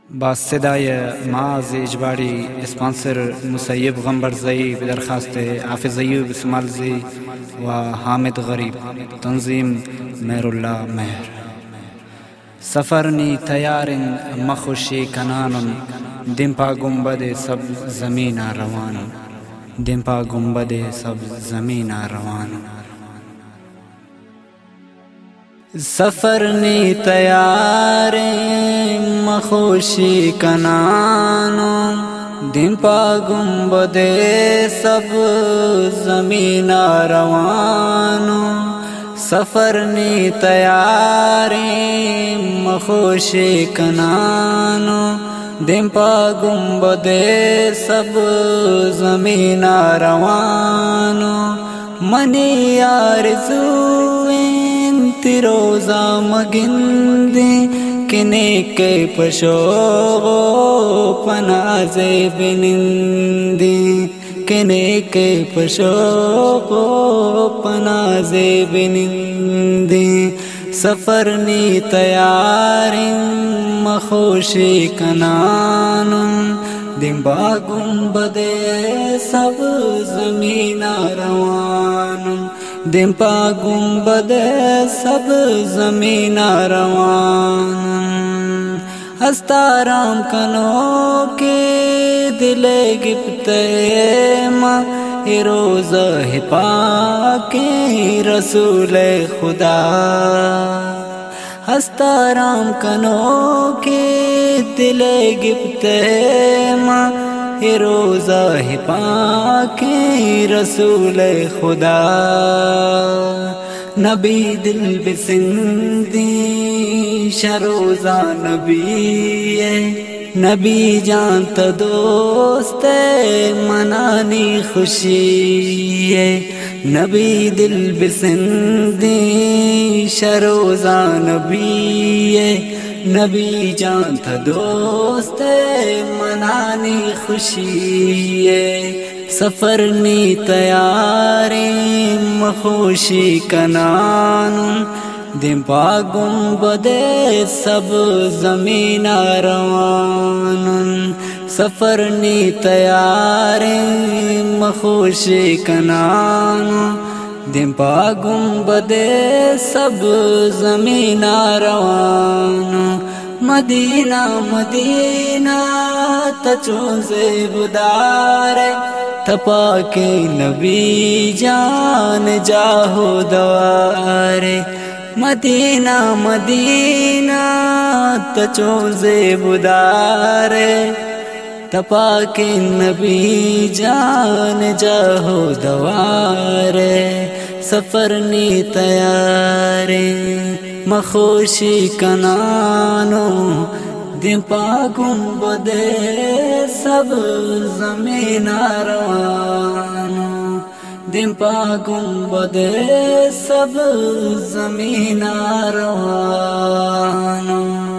बासदाय माज इजबाड़ी स्पॉन्सर मुसैब गंबर ज़ई बदरखास्त हाफिज़ अय्यूब इस्माइल ज़ई व हामिद गरीब तंजीम मेहरुल्ला मेहर सफ़रनी तैयारिन मखुशी कनानुन दिम्पा गुंबद सब ज़मीना रवान दिम्पा गुंबद सब ज़मीना रवान सफ़रनी तैयारे मखुशी कनानो दिम्पा गुंबदे सब ज़मीना रवानो सफ़रनी तैयारे मखुशी कनानो दिम्पा गुंबदे सब ज़मीना रवानो मनी आरज़ूएं तिरोज़ा मगिंदे किने के पशोगो पनाज़े बिनिंदे किने के पशोगो पनाज़े बिनिंदे सफ़रनी तैयारिं मखुशी कनानुन दिम्पा गुंबदे सब ज़मीना रवानुन दिम्पा गुंबदे सब ज़मीना रवान हस्ताराम कनो के दिले गिफ्ते माँ रोज़ हिपा के रसूल खुदा हस्ताराम कनो के दिले गिफ्ते माँ रोज़ा हिपा के रसूल खुदा नबी दिल बिसिंदी शरोज़ा नबी नबी जानता दोस्त मनानी खुशी है नबी दिल बिसिंदी शरोज़ा नबी नबी जानता दोस्त मनानी खुशी है सफ़रनी तैयारे मखुशी कनानुन दिम्पा गुंबदे सब ज़मीना रवानुन सफ़रनी तैयारे मखुशी कनानुन दिम्पा गुंबदे सब ज़मीना रवानो मदीना मदीना तचोज़े बुदारे तपा के नबी जान जाहो दवारे मदीना मदीना तचोज़े बुदारे तपा के नबी जान जाहो दवारे सफ़रनी तैयारे मखुशी कनानो दिम्पा गुंबदे सब ज़मीना रवानो दिम्पा गुंबदे सब ज़मीना रवानो।